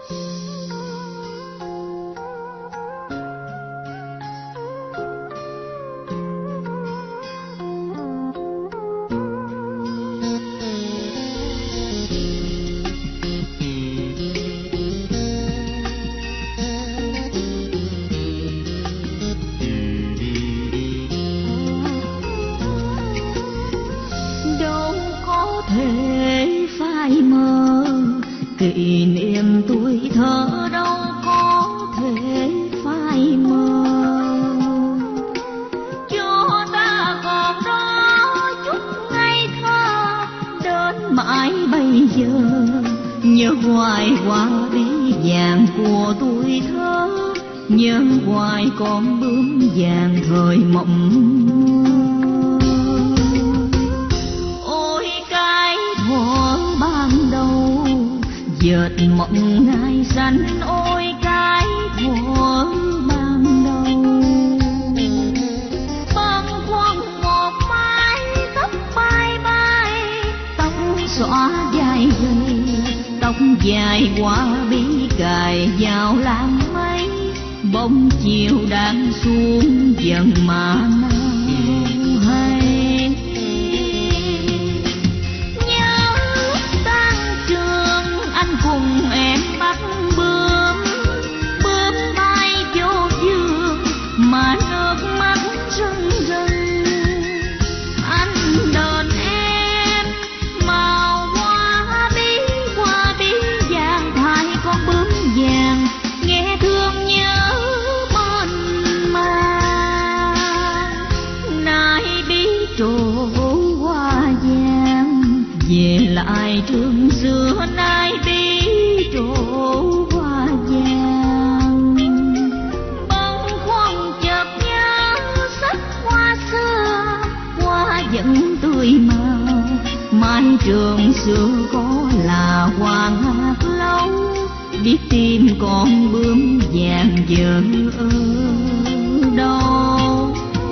Kỷ niệm tuổi thơ đâu có thể phai mờ, cho ta còn đó chút ngây thơ đến mãi bây giờ. Nhớ hoài qua bí vàng của tuổi thơ, nhớ hoài con bướm vàng thời mộng mơ. Ôi cái thuở ban đầu dệt mộng ngày xanh, ôi cái thuở ban đầu bâng khuâng một mái tóc bay bay, tóc xõa dài gầy, tóc dài qua bí cài vào làng mây. Bóng chiều đang xuống dần mà nào hay. Nhớ tan trường anh cùng em bắt bướm, bướm bay vô vườn mà nước mắt rưng rưng. Anh đền em màu hoa bí vàng, thay con bướm vàng nghe thương nhớ mênh mang. Nay bí trổ hoa vàng về lại trường xưa, nay bí trổ hoa vàng. Bâng khuâng chợt nhớ sắc hoa xưa, hoa vẫn tươi màu. Mái trường xưa có là hoàng hạt lâu, biết tim con bướm vàng giờ ở đâu.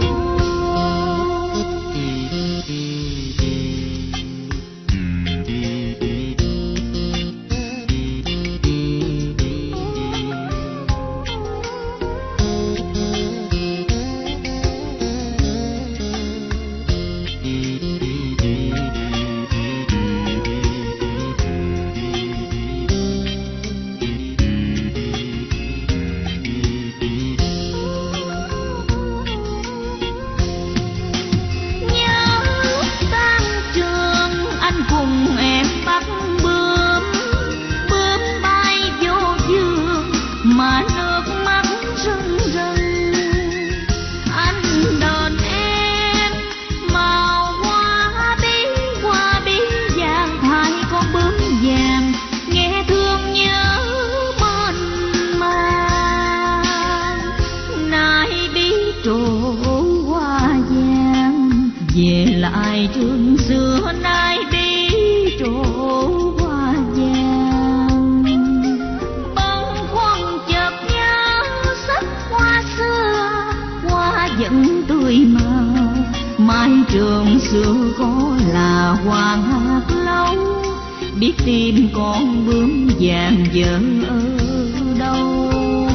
Về lại trường xưa, nay bí trổ hoa vàng. Bâng khuâng chợt nhớ sắc hoa xưa, hoa vẫn tươi màu. Mái trường xưa có là hoàng hạt lâu, biết tim con bướm vàng giờ ở đâu.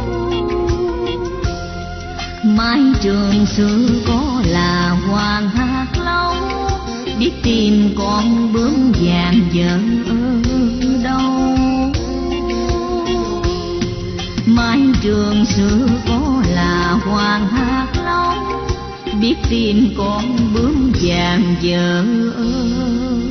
Mái trường xưa có là hoàng hạt lâu, biết tìm con bướm vàng giờ ở đâu. Mái trường xưa có là hoàng hạt lâu, biết tìm con bướm vàng giờ ở